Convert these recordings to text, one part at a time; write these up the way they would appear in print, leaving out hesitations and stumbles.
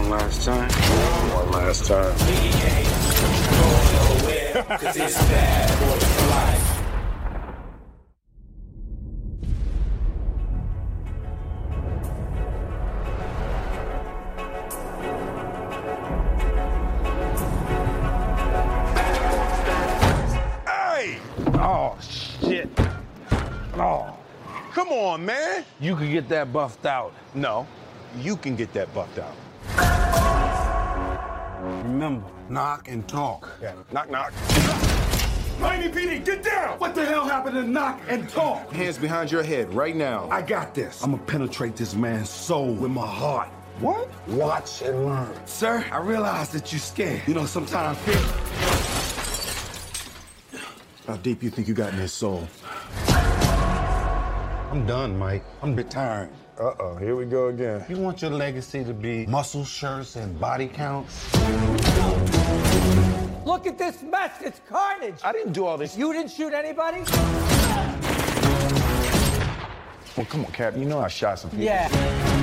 last time. One last time. We ain't going nowhere, 'cause it's bad boys for life. Hey! Oh, shit. Oh. Come on, man. You could get that buffed out. No, you can get that buffed out. Remember, knock and talk. Yeah, knock, knock. Miami PD, get down! What the hell happened to knock and talk? Hands behind your head right now. I got this. I'm gonna penetrate this man's soul with my heart. What? Watch and learn. Sir, I realize that you're scared. You know, sometimes fear. How deep you think you got in his soul? I'm done, Mike. I'm retiring. Uh-oh, here we go again. You want your legacy to be muscle shirts and body counts? Look at this mess. It's carnage. I didn't do all this. You didn't shoot anybody? Well, come on, Cap. You know I shot some people. Yeah.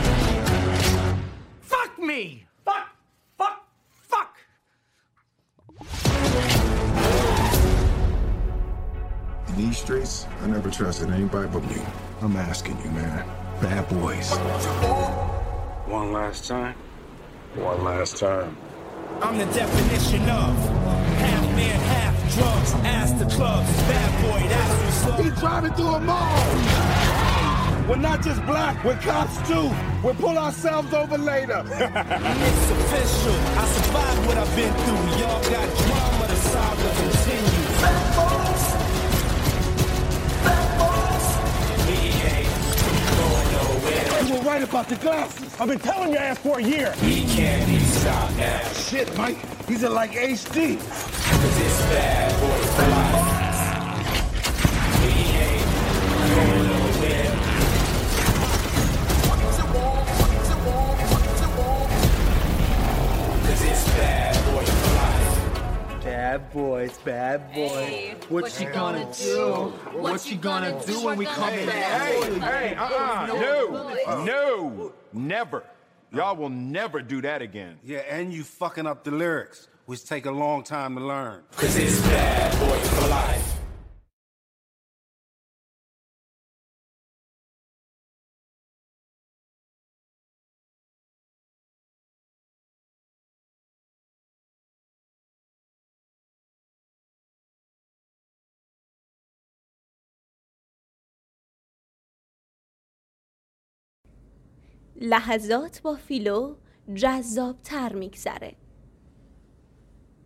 Fuck me! Fuck! Fuck! Fuck! In these streets, I never trusted anybody but you. I'm asking you, man. Bad boys. One last time. One last time. I'm the definition of half man, half drugs. Ask the clubs, bad boy, that's what's up. He's driving through a mall. We're not just black, we're cops too. We'll pull ourselves over later. It's official. I survived what I've been through. Y'all got drama, the saga continues. We ain't going nowhere. You were right about the glasses. I've been telling your ass for a year. We can't be stopped now. Shit, Mike. These are like HD. 'Cause it's bad boys for life. We ain't going nowhere. 'Cause it's bad boys for life. Bad boys, bad boys. Hey, what you gonna do? What you gonna do when we come in? Hey, no, never. Y'all will never do that again. Yeah, and you fucking up the lyrics, which take a long time to learn. 'Cause it's bad boys for life. لحظات با فیلو جذاب‌تر میگذره.